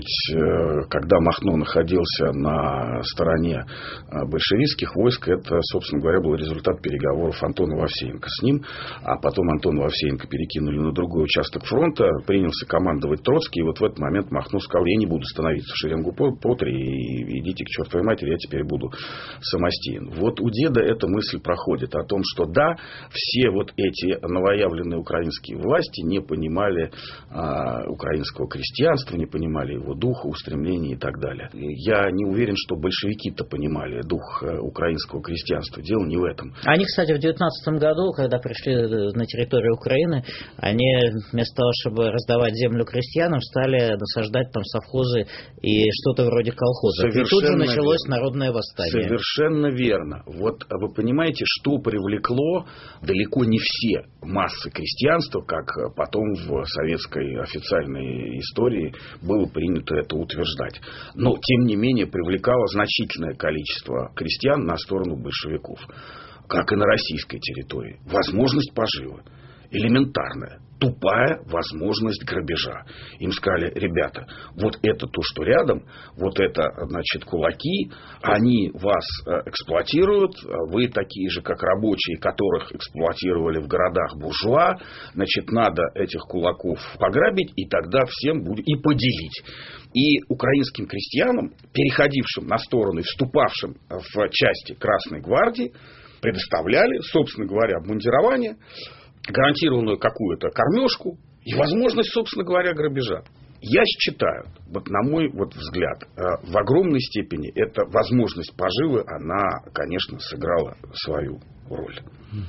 Ведь когда Махно находился на стороне большевистских войск, это, собственно говоря, был результат переговоров Антона Ловсеенко с ним. А потом Антона Ловсеенко перекинули на другой участок фронта. Принялся командовать Троцкий, и вот в этот момент Махно сказал: я не буду становиться в шеренгу по 3, и идите к чертовой матери, я теперь буду самостоятелен. Вот у деда эта мысль проходит о том, что да, все вот эти новоявленные украинские власти не понимали украинского крестьянства, не понимали его духа, устремлений и так далее. Я не уверен, что большевики-то понимали дух украинского крестьянства. Дело не в этом. Они, кстати, в 19 году, когда пришли на территорию Украины, они вместо того, чтобы раздавать землю крестьянам, стали насаждать там совхозы и что-то вроде колхозов. И тут же началось народное восстание. Совершенно верно. Вот вы понимаете, что привлекло далеко не все массы крестьянства, как потом в советской официальной истории было принято это утверждать. Но, тем не менее, привлекало значительное количество крестьян на сторону большевиков. Как и на российской территории. Возможность поживы. Элементарная. Тупая возможность грабежа. Им сказали: ребята, вот это то, что рядом, вот это, значит, кулаки, они вас эксплуатируют, вы такие же, как рабочие, которых эксплуатировали в городах буржуа, значит, надо этих кулаков пограбить, и тогда всем будет и поделить. И украинским крестьянам, переходившим на сторону и вступавшим в части Красной гвардии, предоставляли, собственно говоря, обмундирование, гарантированную какую-то кормежку и возможность, собственно говоря, грабежа. Я считаю, вот на мой взгляд, в огромной степени эта возможность поживы, она, конечно, сыграла свою роль.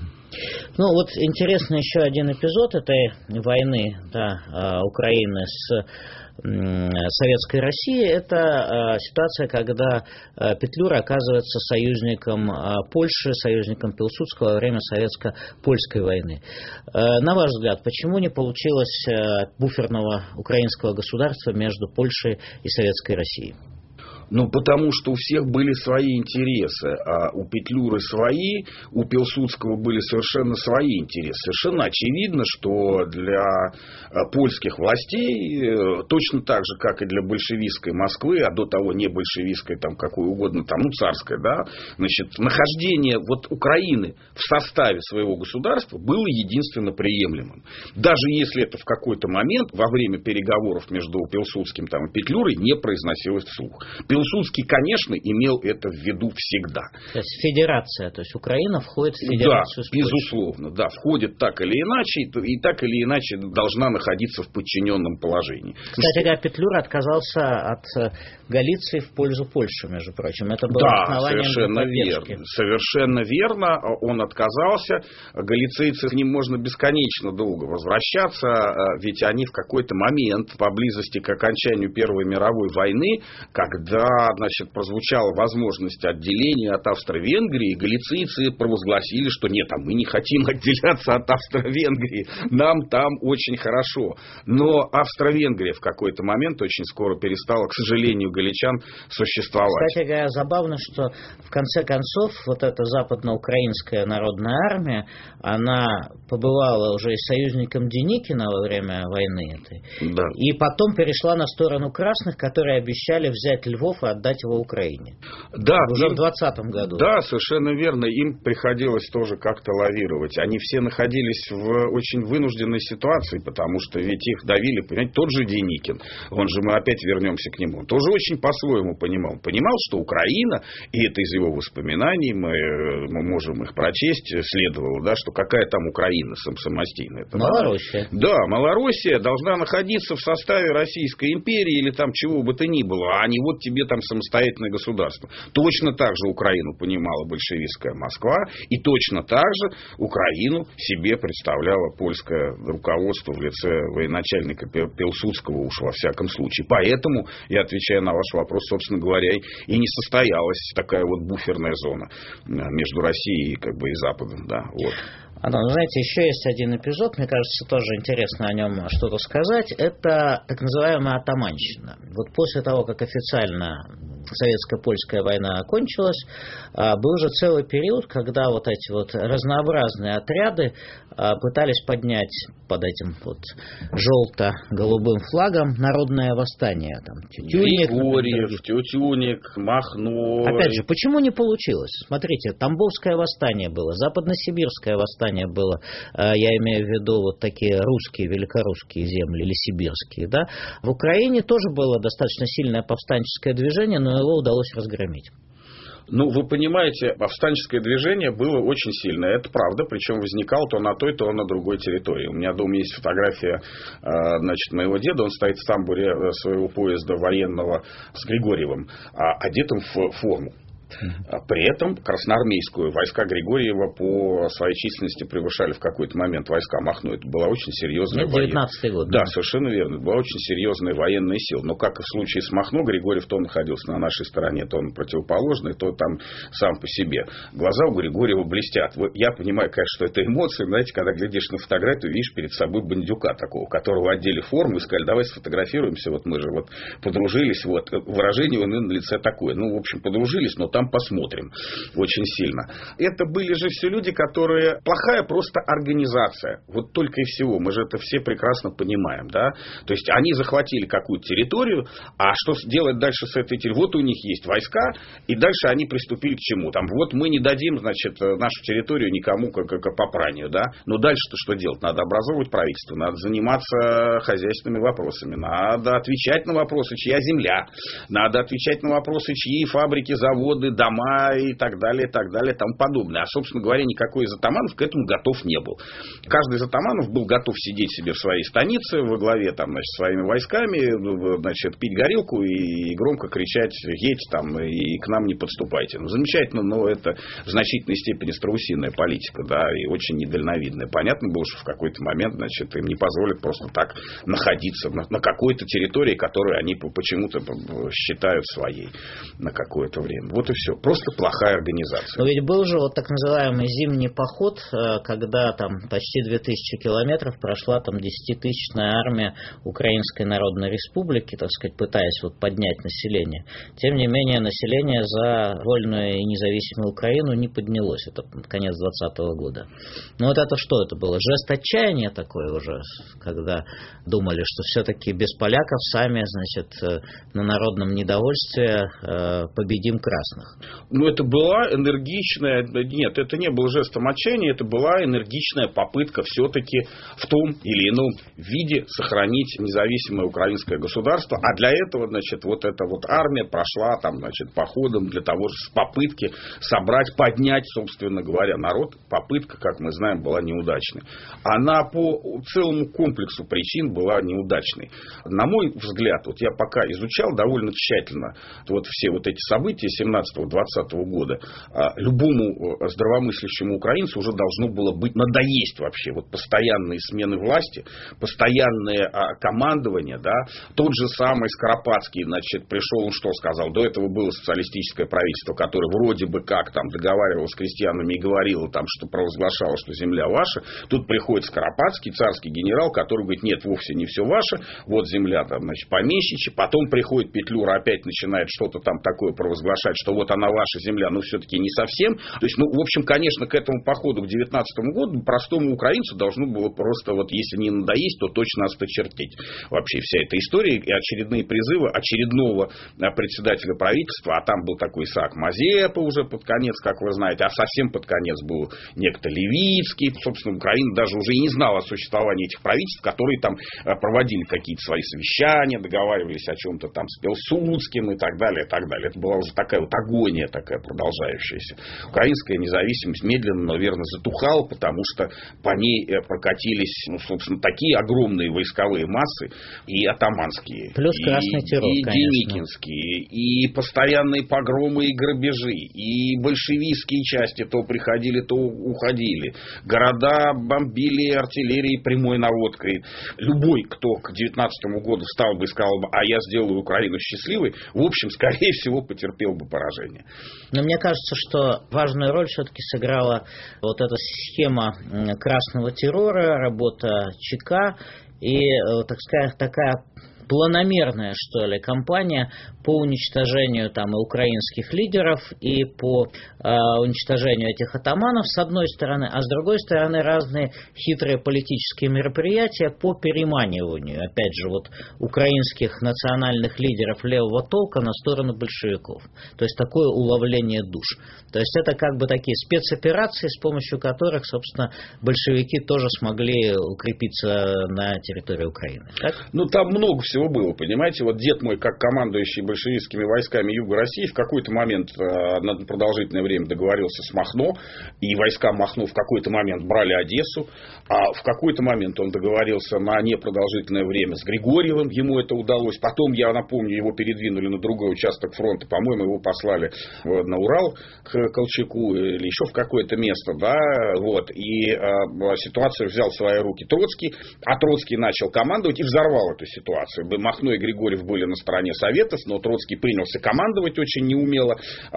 Ну, вот интересный еще один эпизод этой войны, да, Украины с Советской Россией, это ситуация, когда Петлюра оказывается союзником Польши, союзником Пилсудского во время советско-польской войны. На ваш взгляд, почему не получилось буферного украинского государства между Польшей и Советской Россией? Ну, потому что у всех были свои интересы, а у Петлюры свои, у Пилсудского были совершенно свои интересы. Совершенно очевидно, что для польских властей, точно так же, как и для большевистской Москвы, а до того не большевистской, там, какой угодно, там, ну, царской, да, значит, нахождение вот Украины в составе своего государства было единственно приемлемым. Даже если это в какой-то момент во время переговоров между Пилсудским там, и Петлюрой не произносилось вслух. Пилсудский, конечно, имел это в виду всегда. То есть федерация, то есть Украина входит в федерацию с Польшей. Безусловно, да, входит так или иначе, и так или иначе должна находиться в подчиненном положении. Кстати говоря, Петлюра отказался от Галиции в пользу Польши, между прочим. Это было основанием совершенно поддержки. верно. Совершенно верно. Он отказался. Галицийцы, к ним можно бесконечно долго возвращаться, ведь они в какой-то момент, поблизости к окончанию Первой мировой войны, когда, значит, прозвучала возможность отделения от Австро-Венгрии, галицийцы провозгласили, что нет, мы не хотим отделяться от Австро-Венгрии, нам там очень хорошо. Но Австро-Венгрия в какой-то момент очень скоро перестала, к сожалению, галичан существовать. Кстати говоря, забавно, что в конце концов вот эта западноукраинская народная армия, она побывала уже и союзником Деникина во время войны этой, да. И потом перешла на сторону красных, которые обещали взять Львов и отдать его Украине. Да, уже в 20-м году. Да, совершенно верно. Им приходилось тоже как-то лавировать. Они все находились в очень вынужденной ситуации, потому что ведь их давили, понимаете, тот же Деникин, он же, мы опять вернемся к нему, он тоже очень по-своему понимал. Понимал, что Украина, и это из его воспоминаний, мы можем их прочесть, следовало, да, что какая там Украина самостоятельная. Малороссия. Да, Малороссия должна находиться в составе Российской империи или там чего бы то ни было, а не вот тебе там самостоятельное государство. Точно так же Украину понимала большевистская Москва, и точно так же Украину себе представляло польское руководство в лице военачальника Пилсудского, уж во всяком случае. Поэтому, я отвечаю на ваш вопрос, собственно говоря, и не состоялась такая вот буферная зона между Россией и Западом. Да, вот. Антон, знаете, еще есть один эпизод, мне кажется, тоже интересно о нем что-то сказать. Это так называемая атаманщина. Вот после того, как официально советско-польская война окончилась, был же целый период, когда вот эти вот разнообразные отряды пытались поднять под этим вот желто-голубым флагом народное восстание. Там, Тютюник, Григорьев, Тютюник, Махно. Опять же, почему не получилось? Смотрите, Тамбовское восстание было, Западносибирское восстание было, я имею в виду вот такие русские, великорусские земли или сибирские, да? В Украине тоже было достаточно сильное повстанческое движение, но его удалось разгромить. Ну, вы понимаете, повстанческое движение было очень сильное, это правда, причем возникало то на той, то на другой территории. У меня дома есть фотография, значит, моего деда, он стоит в тамбуре своего поезда военного с Григорьевым, одетым в форму. При этом красноармейскую войска Григорьева по своей численности превышали в какой-то момент войска Махно. Это была очень серьезная военная... 19-й год. Да, совершенно верно. Это была очень серьезная военная сила. Но как и в случае с Махно, Григорьев то находился на нашей стороне, то он противоположный, то там сам по себе. Глаза у Григорьева блестят. Я понимаю, конечно, что это эмоции. Знаете, когда глядишь на фотографию, видишь перед собой бандюка такого, которого одели форму и сказали, давай сфотографируемся, вот мы же вот подружились. Вот. Выражение на лице такое. Ну, в общем, подружились, но там посмотрим очень сильно. Это были же все люди, которые... Плохая просто организация. Вот только и всего. Мы же это все прекрасно понимаем, да? То есть, они захватили какую-то территорию, а что делать дальше с этой территорией? Вот у них есть войска, и дальше они приступили к чему? Там, вот мы не дадим, значит, нашу территорию никому как попранию, да? Но дальше-то что делать? Надо образовывать правительство, надо заниматься хозяйственными вопросами, надо отвечать на вопросы, чья земля, надо отвечать на вопросы, чьи фабрики, заводы, дома и так далее, тому подобное. А, собственно говоря, никакой из атаманов к этому готов не был. Каждый из атаманов был готов сидеть себе в своей станице во главе там, значит, своими войсками, значит, пить горилку и громко кричать: едь там и к нам не подступайте. Ну, замечательно, но это в значительной степени страусиная политика, да, и очень недальновидная. Понятно было, что в какой-то момент, значит, им не позволят просто так находиться на какой-то территории, которую они почему-то считают своей на какое-то время. Вот и все. Просто плохая организация. Но ведь был же вот так называемый зимний поход, когда там почти 2000 километров прошла там 10-тысячная армия Украинской Народной Республики, так сказать, пытаясь вот поднять население. Тем не менее, население за вольную и независимую Украину не поднялось. Это конец 2020 года. Но вот это что это было? Жест отчаяния такой уже, когда думали, что все-таки без поляков сами, значит, на народном недовольстве победим красных. Это была энергичная... Нет, это не был жестом отчаяния, это была энергичная попытка все-таки в том или ином виде сохранить независимое украинское государство. А для этого, эта армия прошла походом для того, с попытки собрать, поднять, собственно говоря, народ. Попытка, как мы знаем, была неудачной. Она по целому комплексу причин была неудачной. На мой взгляд, я пока изучал довольно тщательно все эти события 17-20 года, любому здравомыслящему украинцу уже должно было быть надоесть вообще. Постоянные смены власти, постоянное командование, да, тот же самый Скоропадский, пришел, он что сказал? До этого было социалистическое правительство, которое вроде бы как договаривалось с крестьянами и говорило что провозглашало, что земля ваша. Тут приходит Скоропадский, царский генерал, который говорит, нет, вовсе не все ваше, земля помещичья. Потом приходит Петлюра, опять начинает что-то такое провозглашать, что она ваша земля, но все-таки не совсем. То есть, в общем, конечно, к этому походу к 19 году простому украинцу должно было просто, если не надоесть, то точно осточертеть. Вообще вся эта история и очередные призывы очередного председателя правительства, а там был такой Исаак Мазепа уже под конец, как вы знаете, а совсем под конец был некто Левицкий. Собственно, Украина даже уже и не знала о существовании этих правительств, которые проводили какие-то свои совещания, договаривались о чем-то с Пилсудским и так далее, и так далее. Это была уже такая агония такая продолжающаяся. Украинская независимость медленно, но верно затухала, потому что по ней прокатились, собственно, такие огромные войсковые массы, и атаманские, плюс красный террор, и деникинские, и постоянные погромы и грабежи, и большевистские части то приходили, то уходили. Города бомбили артиллерией прямой наводкой. Любой, кто к 19 году встал бы и сказал бы, а я сделаю Украину счастливой, в общем, скорее всего, потерпел бы поражение. Но мне кажется, что важную роль все-таки сыграла эта схема красного террора, работа ЧК и, так сказать, такая планомерная, что ли, кампания по уничтожению и украинских лидеров, и по уничтожению этих атаманов, с одной стороны, а с другой стороны, разные хитрые политические мероприятия по переманиванию, опять же, украинских национальных лидеров левого толка на сторону большевиков. То есть, такое уловление душ. То есть, это такие спецоперации, с помощью которых, собственно, большевики тоже смогли укрепиться на территории Украины. Так? Там много всего было, понимаете. Дед мой, как командующий большевистскими войсками Юга России, в какой-то момент на продолжительное время договорился с Махно, и войска Махно в какой-то момент брали Одессу, а в какой-то момент он договорился на непродолжительное время с Григорьевым, ему это удалось. Потом, я напомню, его передвинули на другой участок фронта, по-моему, его послали на Урал к Колчаку или еще в какое-то место, да, и ситуацию взял в свои руки Троцкий, а Троцкий начал командовать и взорвал эту ситуацию. Махно и Григорьев были на стороне Советов, но Троцкий принялся командовать очень неумело,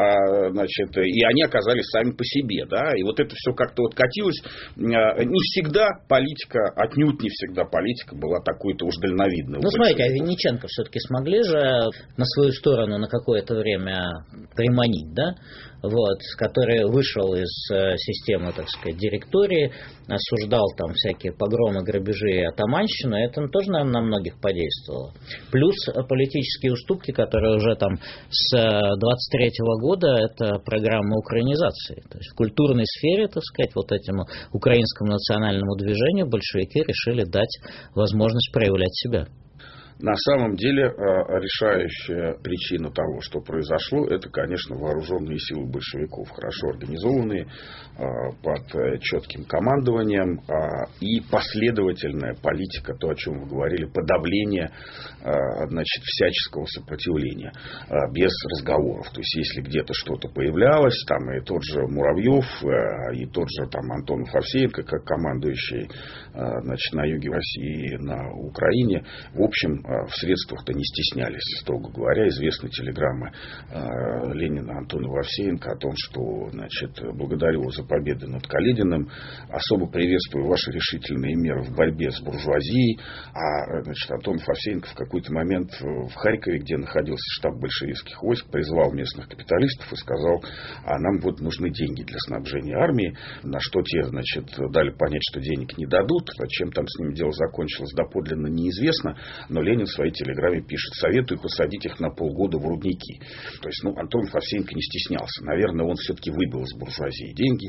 и они оказались сами по себе, да, и это все как-то катилось. Не всегда политика, отнюдь не всегда политика была такой-то уж дальновидной. Смотрите, а Винниченко все-таки смогли же на свою сторону на какое-то время приманить, да? Который вышел из системы, так сказать, директории, осуждал всякие погромы, грабежи и атаманщину, это тоже, наверное, на многих подействовало. Плюс политические уступки, которые уже с 23-го года, это программа украинизации. То есть в культурной сфере, так сказать, этому украинскому национальному движению большевики решили дать возможность проявлять себя. На самом деле, решающая причина того, что произошло, это, конечно, вооруженные силы большевиков, хорошо организованные, под четким командованием, и последовательная политика, то, о чем вы говорили, подавление, всяческого сопротивления, без разговоров. То есть, если где-то что-то появлялось, и тот же Муравьев, и тот же Антонов Овсеенко, как командующий, на юге России, на Украине, в общем, в средствах-то не стеснялись, строго говоря. Известны телеграммы Ленина Антонова Овсеенко о том, что, благодарю вас за победу над Калединым, особо приветствую ваши решительные меры в борьбе с буржуазией. Антонов Овсеенко в какой-то момент в Харькове, где находился штаб большевистских войск, призвал местных капиталистов и сказал, а нам нужны деньги для снабжения армии, на что те, дали понять, что денег не дадут, чем там с ними дело закончилось, доподлинно неизвестно, но Ленин в своей телеграмме пишет: советую посадить их на полгода в рудники. То есть, Антонов Овсеенко не стеснялся. Наверное, он все-таки выбил из буржуазии деньги.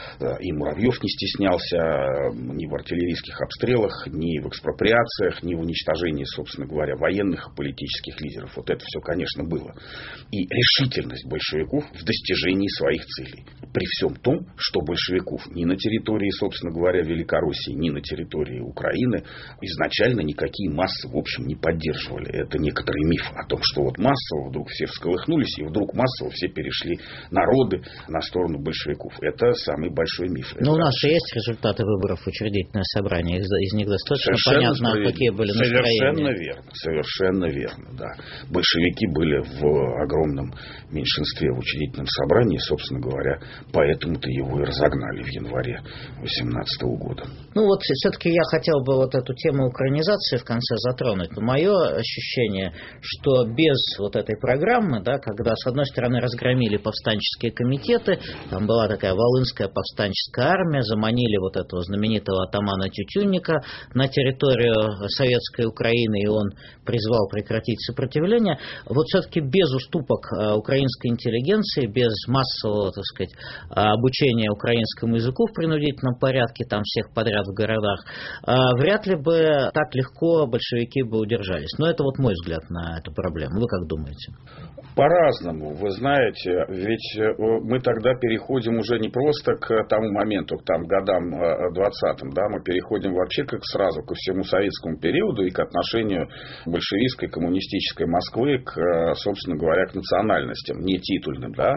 И Муравьев не стеснялся ни в артиллерийских обстрелах, ни в экспроприациях, ни в уничтожении, собственно говоря, военных и политических лидеров. Вот это все, конечно, было. И решительность большевиков в достижении своих целей. При всем том, что большевиков ни на территории, собственно говоря, Великороссии, ни на территории Украины изначально никакие массы, в общем, не поддерживали. Это некоторый миф о том, что вот массово вдруг все всколыхнулись, и вдруг массово все перешли народы на сторону большевиков. Это самый большой миф. Но у нас же есть результаты выборов в учредительное собрание. Из них достаточно понятно, какие были настроения. Совершенно верно, да. Большевики были в огромном меньшинстве в учредительном собрании, собственно говоря, поэтому-то его и разогнали в январе 2018 года. Все-таки я хотел бы вот эту тему украинизации в конце затронуть. Мое ощущение, что без вот этой программы, да, когда, с одной стороны, разгромили повстанческие комитеты, там была такая Волынская повстанческая армия, заманили вот этого знаменитого атамана Тютюнника на территорию советской Украины, и он призвал прекратить сопротивление. Вот все-таки без уступок украинской интеллигенции, без массового, так сказать, обучения украинскому языку в принудительном порядке, там всех подряд в городах, вряд ли бы так легко большевики бы удержались. Но это вот мой взгляд на эту проблему. Вы как думаете? По-разному. Вы знаете, ведь мы тогда переходим уже не просто к тому моменту, к годам 20-м, да, мы переходим вообще как сразу ко всему советскому периоду и к отношению большевистской, коммунистической Москвы к, собственно говоря, к национальностям, не титульным, да,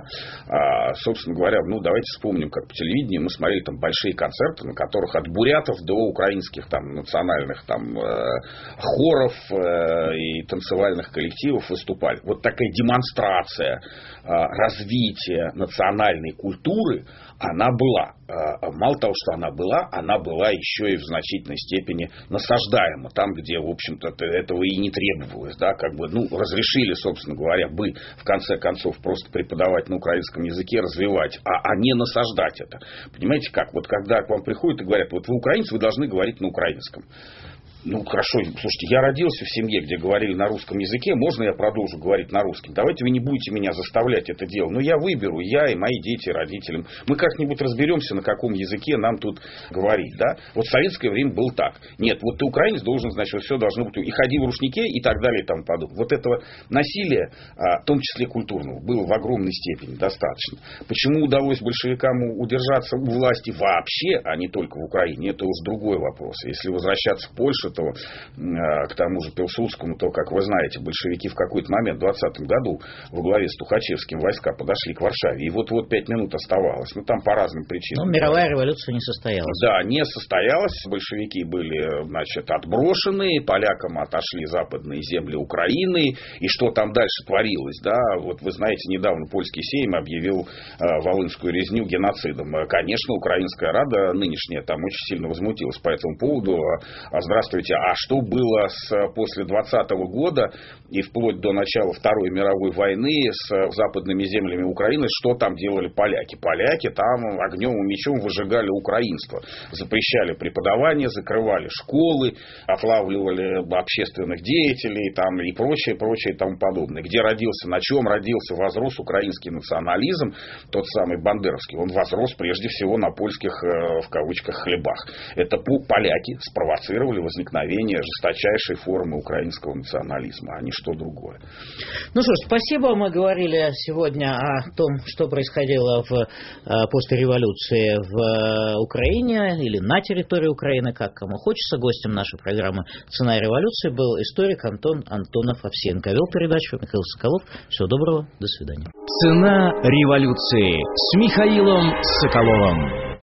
а, собственно говоря, давайте вспомним, как по телевидению мы смотрели там большие концерты, на которых от бурятов до украинских там национальных там хоров и танцевальных коллективов выступали. Вот такая демонстрация развития национальной культуры, она была. Мало того, что она была еще и в значительной степени насаждаема. Там, где, в общем-то, этого и не требовалось. Да, разрешили, собственно говоря, в конце концов, просто преподавать на украинском языке, развивать, а не насаждать это. Понимаете как? Вот когда к вам приходят и говорят: вот вы украинцы, вы должны говорить на украинском. Хорошо, слушайте, я родился в семье, где говорили на русском языке, можно я продолжу говорить на русском? Давайте вы не будете меня заставлять это делать. Я выберу, я и мои дети, родители. Мы как-нибудь разберемся, на каком языке нам тут говорить, да? Вот в советское время было так. Нет, вот ты украинец, должен, значит, все должно быть, и ходи в рушнике, и так далее, и тому подобное. Вот этого насилия, в том числе культурного, было в огромной степени достаточно. Почему удалось большевикам удержаться у власти вообще, а не только в Украине, это уж другой вопрос. Если возвращаться в Польшу, то к тому же Пилсудскому, то, как вы знаете, большевики в какой-то момент, в 2020 году, во главе с Тухачевским войска подошли к Варшаве. И вот 5 минут оставалось. Там по разным причинам. Но мировая революция не состоялась. Да, не состоялась. Большевики были, значит, отброшены. Полякам отошли западные земли Украины. И что там дальше творилось? Да? Вот вы знаете, недавно польский сейм объявил Волынскую резню геноцидом. Конечно, Украинская Рада нынешняя там очень сильно возмутилась по этому поводу. Здравствуйте, а что было после 20-го года и вплоть до начала Второй мировой войны с западными землями Украины, что там делали поляки? Поляки там огнем и мечом выжигали украинство. Запрещали преподавание, закрывали школы, отлавливали общественных деятелей там, и прочее и тому подобное. Где родился, на чем родился, возрос украинский национализм, тот самый бандеровский, он возрос прежде всего на польских, в кавычках, хлебах. Это поляки спровоцировали возникновение жесточайшей формы украинского национализма, а не что другое. Что ж, спасибо. Мы говорили сегодня о том, что происходило после революции в Украине или на территории Украины, как кому хочется. Гостем нашей программы «Цена революции» был историк Антон Антонов-Овсеенко. Вел передачу Михаил Соколов. Всего доброго. До свидания. «Цена революции» с Михаилом Соколовым.